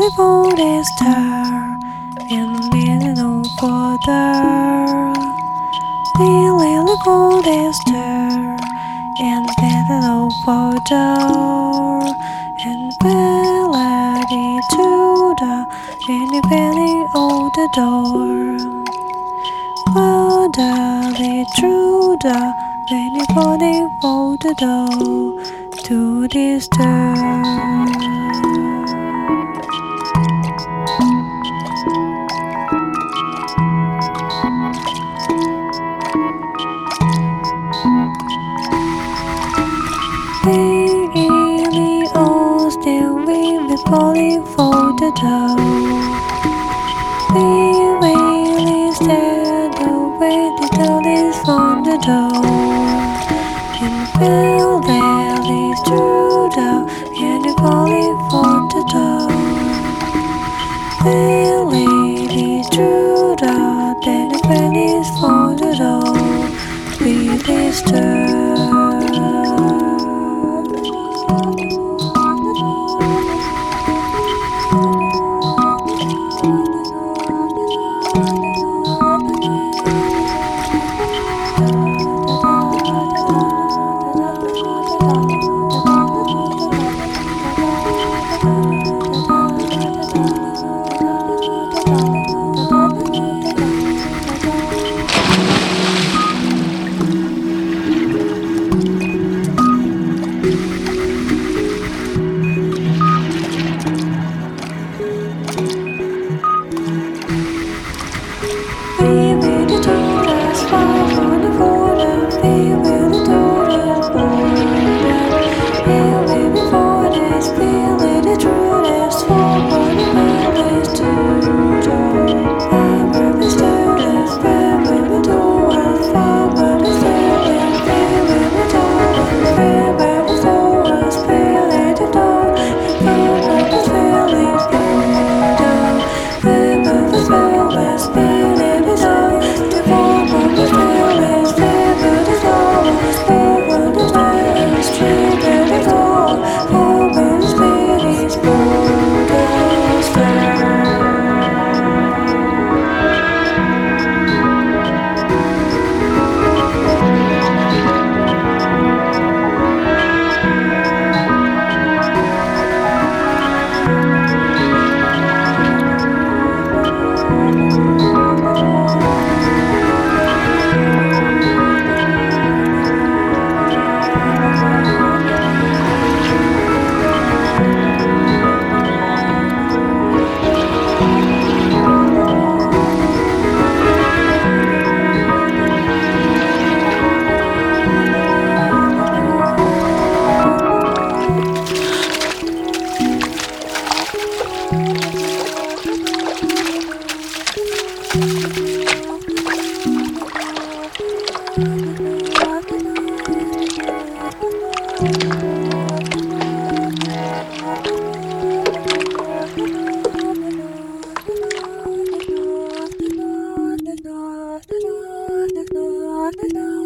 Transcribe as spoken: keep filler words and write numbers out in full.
folded star in the middle of the the lily folded star in the middle of the and melody to the in belly of the door. Cloudily through the many body of the door to disturb. Really all still we be calling for the door. We really stand away the door is from the door. And feel that is true the and you calling for the door. Really is true the then the friend is for the door. We disturb. No, no, no, no, no, no.